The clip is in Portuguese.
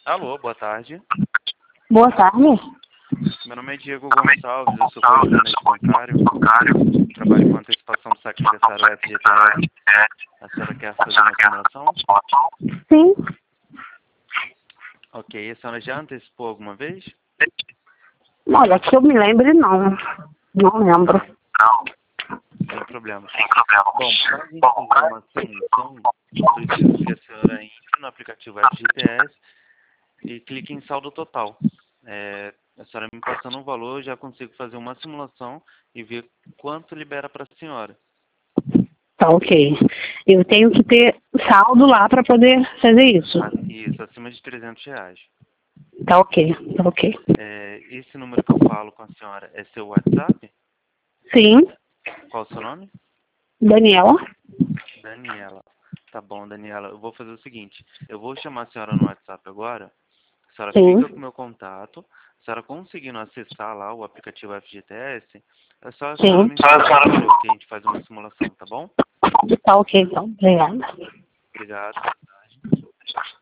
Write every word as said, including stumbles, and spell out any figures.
Alô, boa tarde. Boa tarde. Meu nome é Diego Gonçalves, eu sou correspondente bancário. Trabalho com antecipação do saque aniversário F G T S. A senhora quer fazer uma simulação? Sim. Ok, a senhora já antecipou alguma vez? Olha, que eu me lembre, não. Não lembro. Sem problema. Bom, para a gente fazer uma simulação, eu preciso que a senhora entre no aplicativo F G T S e clique em saldo total. É, a senhora me passando um valor, eu já consigo fazer uma simulação e ver quanto libera para a senhora. Tá ok. Eu tenho que ter saldo lá para poder fazer isso. Ah, isso, acima de trezentos reais. Tá ok, tá ok. É, esse número que eu falo com a senhora é seu WhatsApp? Sim. Qual o seu nome? Daniela. Daniela. Tá bom, Daniela. Eu vou fazer o seguinte. Eu vou chamar a senhora no WhatsApp agora. A senhora Sim. fica com o meu contato. A senhora conseguindo acessar lá o aplicativo F G T S, é só a senhora Sim. me informar que a gente faz uma simulação, tá bom? Tá ok, então. Obrigada. Obrigado.